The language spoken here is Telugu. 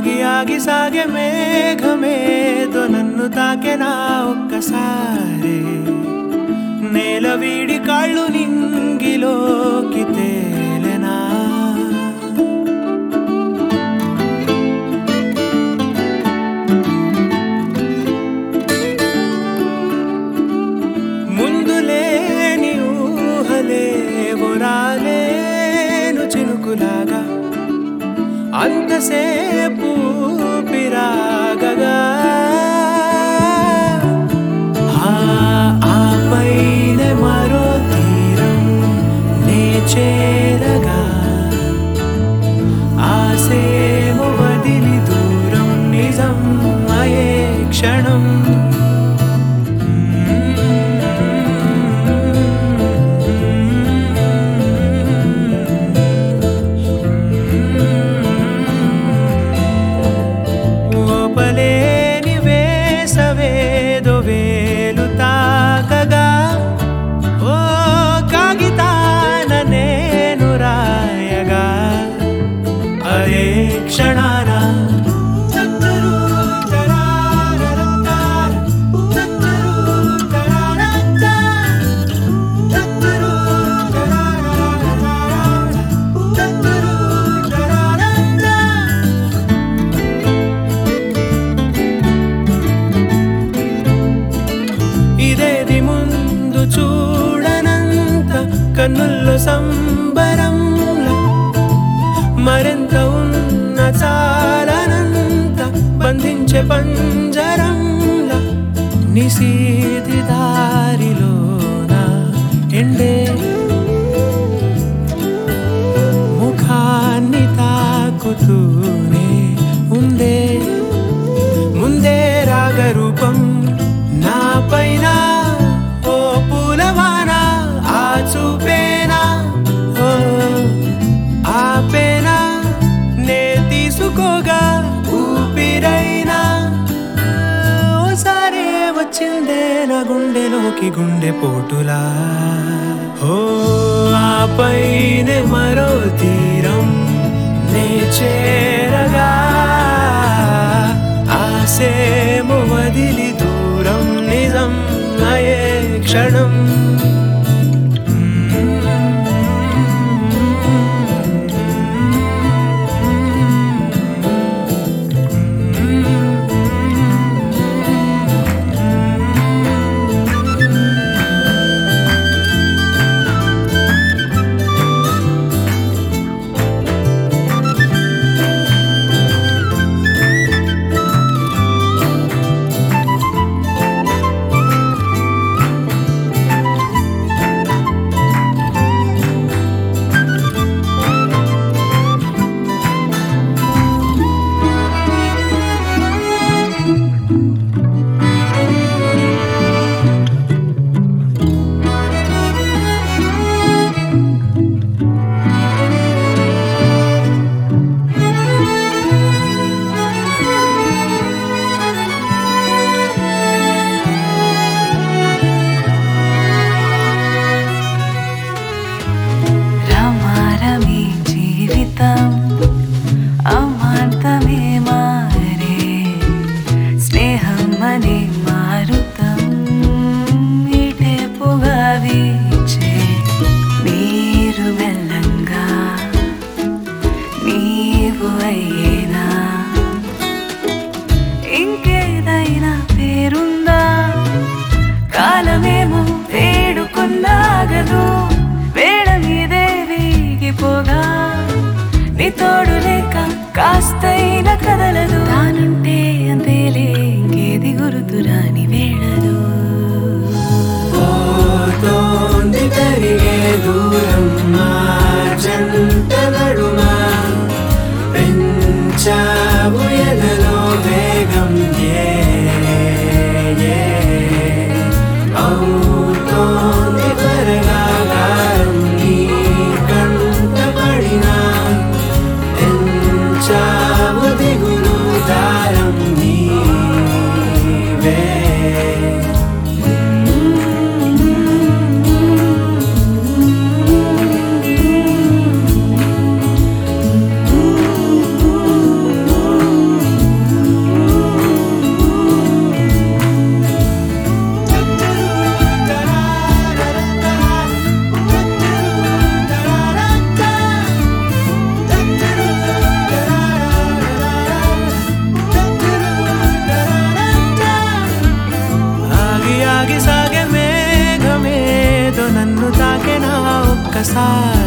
ఆగి ఆగి సాగే మేఘమేదో నన్ను తాకెనా ఒక్కసారి నేల వీడి కాళ్ళు నింగిలోకి తేలెనా ముందు లేని ఊహలేవో రాలేను చినుకులాగా అంతసేపు పిరాగగా ఆపైన మరో తీరం నే చేరగా ఆసేమో వదిలి దూరం నిజం అయే క్షణం ఓపలేని వేసవేదో వేలు తాకగా ఓ కాగితాన నేను రాయగా అదే క్షణాన ఇదేది ముందు చూడనంత కన్నుల్లో సంబరంలా మరెంత ఉన్న చాలనంత బంధించే పంజరంలా నిశీతి దారిలోన ఎండే ముఖాన్ని తాకుతూనే ఉందే ముందే రాగరూపం నా పైన ఓ పూలవాన ఆ చూపేనా ఓ ఆపేనా నే తీసుకోగా ఊపిరైనా ఓసారి వచ్చిందే నా గుండెలోకి గుండె పోటులా ఓ ఆపైన మరో తీరం నే చేరగా ఆసేమో వదిలి దూరం నిజం అయే క్షణం అమాంతమే మారే స్నేహం అనే మారుతం ఇటేపుగా వీచే నీరు మెల్లంగా నీవు అయ్యేనా ఇంకేదైనా పేరుందా కాలమేమో వేడుకున్నాగదు వేళ మీదే వీగిపోగా నీ తోడు లేక కాస్తైన కదలదు తానుంటే అంతేలే ఇంకేది గుర్తురాని వేళలు పోతోంది కరిగే దూరం మార్చంత నడుమా పెంచావు ఎదలో వేగం అవుతోంది త్వరగా గారం నీ కంట పడినా చావు దిగులు దారం నీవే మనసారా